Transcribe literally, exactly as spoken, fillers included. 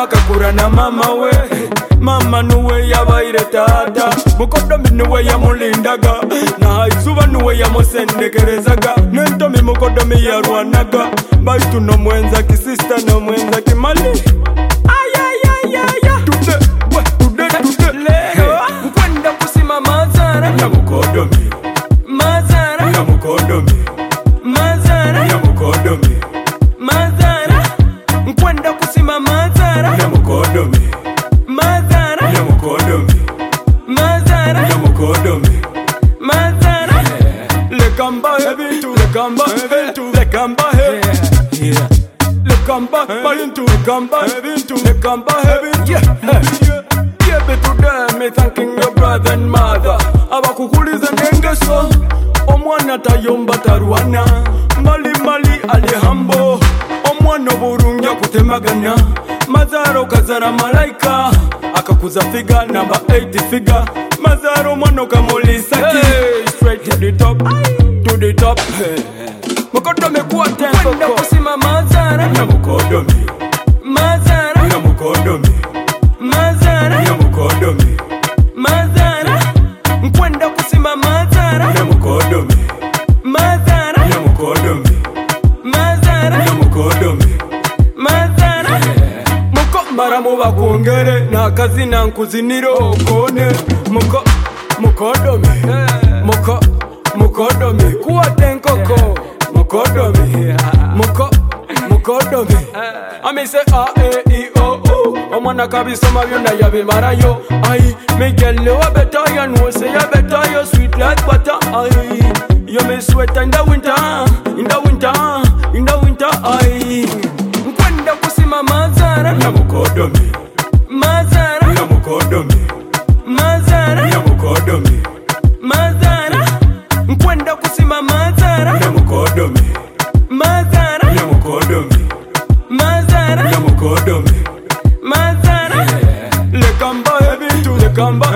bakakura na mama we. Mama nuwe yabaire tata, mukodomi nuwe yamulindaga, na izuba nuwe yamusendekerezaga, nentomi mukodomi yarwanaga, baitu no mwenza ki sister no mwenza ki mali. Ayayayaya tude, we tude tude leo mkwenda kusima mazara ya mukodomi, mazara ya mukodomi, mazara ya mukodomi, mazara mkwenda kusima mazara ya mukodomi, mazara ya mukodomi, mazara ya mukodomi, mazara lekamba ebintu lekamba ebintu lekamba he lekamba bayintu lekamba ebintu lekamba ebintu yeah be today me thanking your brother and mother abakukuliza nengeso omwana tayomba tarwana mali mali alihambo omwana burungi akutemaganya mazaro kazara malaika akakuza figa number eight figa mazaro mwana kamulisa hey, straight to the top to the top hey. Mukodomi kuwa tempo kwenda kusima mazara ya mukodomi, mazara ya mukodomi, mazara ya mukodomi, mazara mkwenda kusima mazara ya mukodomi, mazara ya mukodomi, mazara ya mukodomi, mazara muko maramu bakungere na kazi na nkuziniro kone muko mukodomi muko mukodomi kuwa tenkoko mukodomi muko mukodomi ami se a e i o u omwana kabisoma byonna yabimarayo ai migelle wa better ya no say ya better you sweet like butter ai you me sweat in the winter in the winter in the winter ai mkwenda kusima mazara ya mukodomi, mazara ya mukodomi, mazara ya mukodomi, mazara mkwenda kusima mazara ya mukodomi, mazara ya mukodomi, mazara ya mukodomi, mazara lekamba ebintu lekamba